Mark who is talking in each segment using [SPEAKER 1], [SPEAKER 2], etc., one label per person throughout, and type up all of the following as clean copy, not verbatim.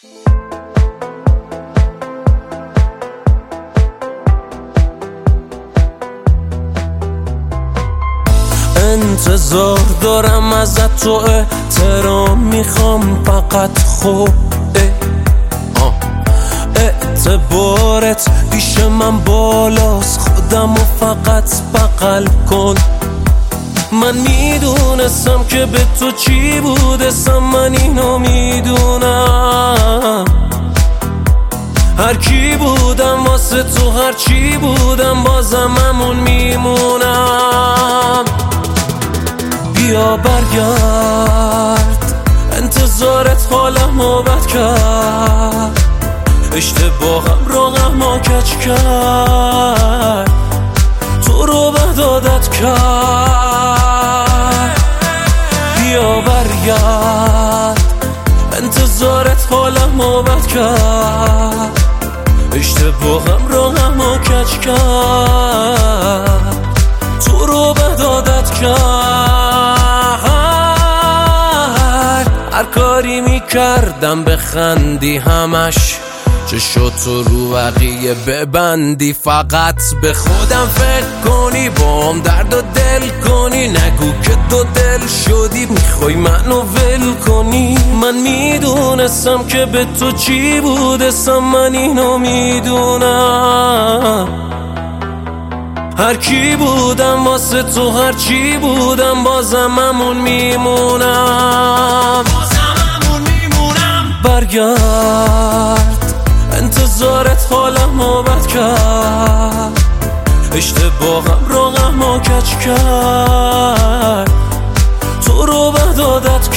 [SPEAKER 1] انتظار دارم ازت تو احترام میخوام فقط خوب اعتبارت پیش من بالاست خودمو فقط بغل کن من میدونستم که به تو چی بودستم من اینو میدونم هر کی بودم واسه تو هر چی بودم بازم همون میمونم بیا برگرد انتظارت حالمو بد کرد اشتباهم رو غما کج کرد تو رو بد عادت کرد بیا برگرد انتظارت حالمو بد کرد اشتباهم رو غما کج کرد تو رو بد عادت کرد هر کاری میکردم بخندی همش چشاتو رو بقیه ببندی فقط به خودم فکر کنی بام درد و دل کنی نگو که دو دل شدی میخوای منو ول کنی من میدونستم که به تو چی بودستم من اینو میدونم هر کی بودم واسه تو هر چی بودم بازم همون میمونم برگرد انتظارت حالمو بد کرد اشتباهم رو غما کج کرد تو رو بد عادت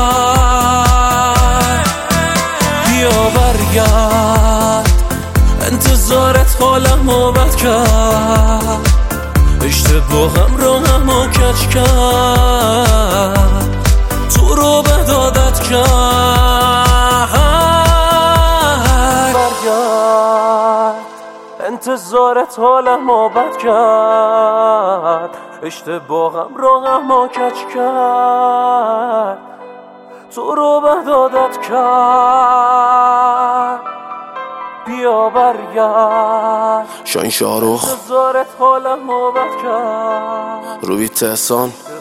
[SPEAKER 1] کرد بیا برگرد انتظارت حالمو بد کرد اشتباهم رو غما کج کرد تو رو بد عادت کرد انتظارت حالمو بد کرد اشتباهم رو غما کج کرد تو رو بد عادت کرد بیا برگرد
[SPEAKER 2] شاین شاروخ
[SPEAKER 1] انتظارت حالمو بد کرد
[SPEAKER 2] روی تهسان